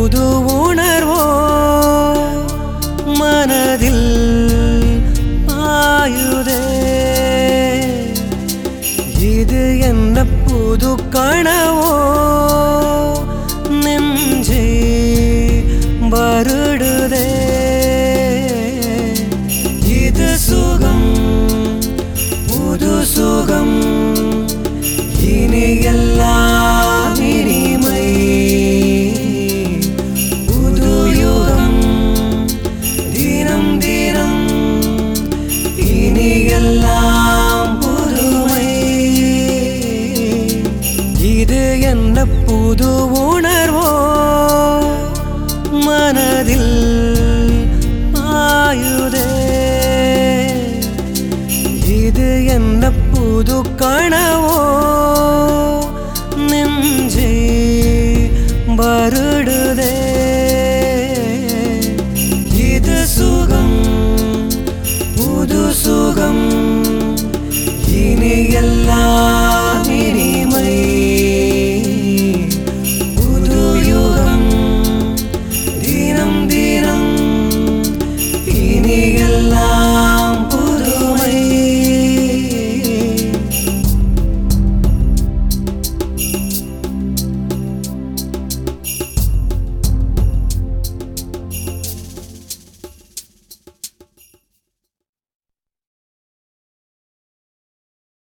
புது உணர்வோ மனதில் ஆயுதே இது என்ன புது கனவோ நெஞ்சை வருடுதே இது சுகம் புது சுகம் இனி எல்லாம் இனிமை புது யுகம் தினம் தினம் இனி எல்லாம் புதுமை இது என்ன புது உணர்வோ மனதில் ஆயுதே இது என்ன புது கனவோ நெஞ்சை வருடுதே